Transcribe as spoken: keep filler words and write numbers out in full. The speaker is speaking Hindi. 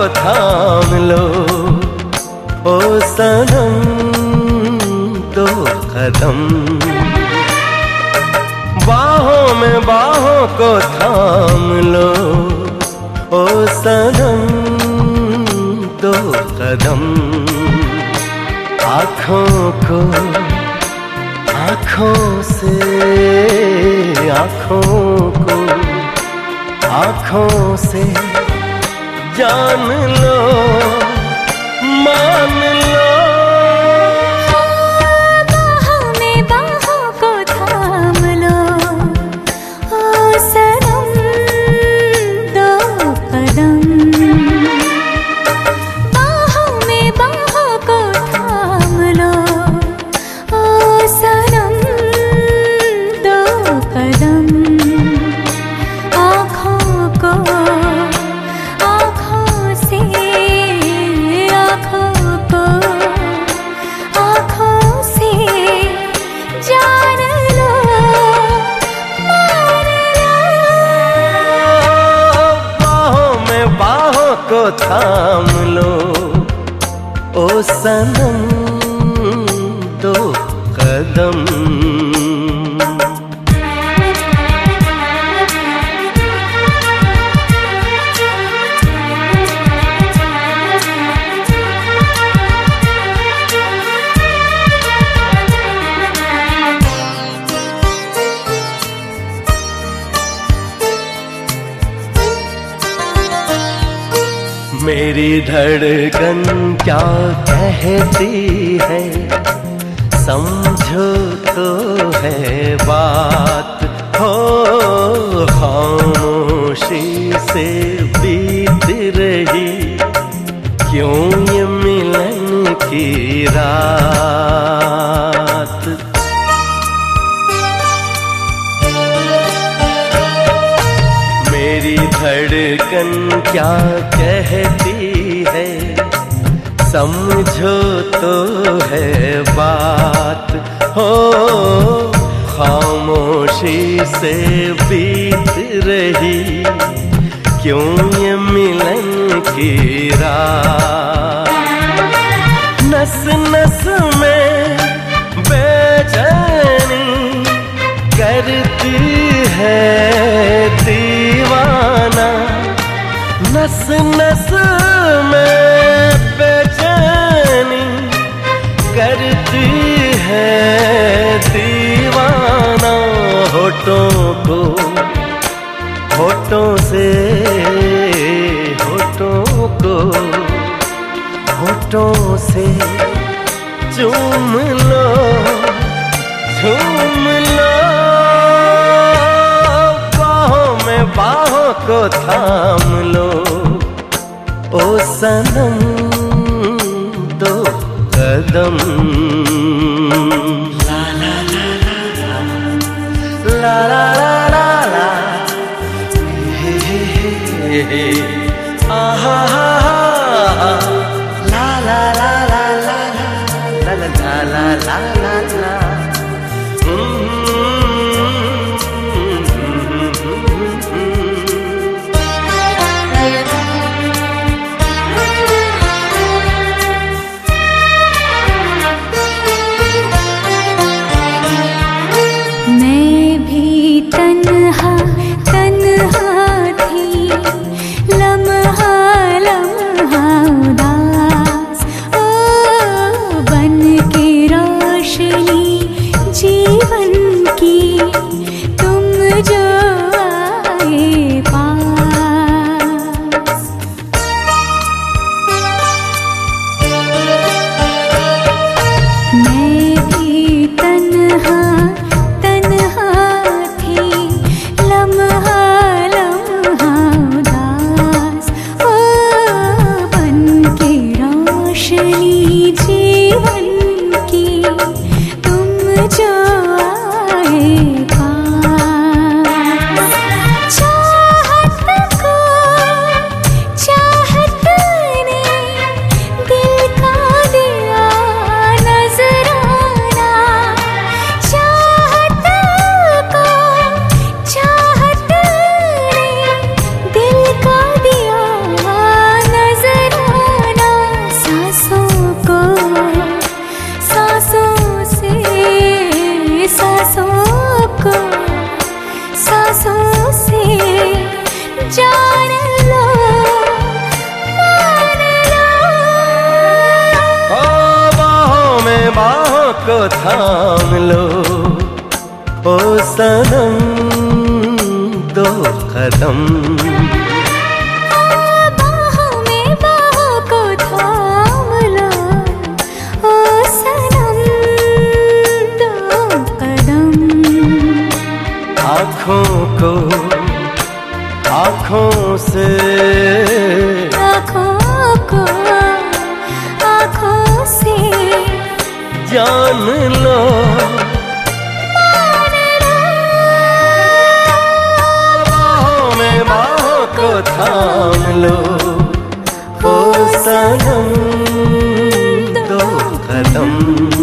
थाम लो ओ सनम दो कदम। बाहों में बाहों को थाम लो ओ सनम दो कदम। आँखों को आँखों से आँखों को आँखों से जान लो मान लो। बाहों में बाहों को थाम लो ओ सनम दो कदम। बाहों में बाहों को थाम लो ओ सनम दो कदम। आँखों को आँखों से आँखों को आँखों से जान लो मान लो। बाहों में बाहों को थाम लो ओ सनम दो कदम। मेरी धड़कन क्या कहती है समझो तो है बात हो। खामोशी से बीत रही क्यों ये मिलन की रात। मेरी धड़कन क्या कहती है समझो तो है बात हो। खामोशी से बीत रही क्यों ये मिलन की रात। नस नस में बेचैनी करती है दीवाना। नस नस में बेचैनी करती है दीवाना। होठों को होठों से होठों को होठों से चूम लो झूम लो। बाहों में बाहों को थाम लो ओ सनम दो कदम। ला ला ला ला ला ला ला हे हे हे हे आहा हा हा ला ला ला ला ला ला ला ला ला ला ला। मैं भी तन्हा तन्हा थी लम्हा लम्हा बाहों को थाम लो, ओ सनम दो कदम। बाहों में बाहों को थाम लो, ओ सनम दो कदम। आँखों को आँखों से, आँखों को आँखों से जान लो, मान लो। बाहों में बाहों को थाम लो, ओ सनम दो कदम।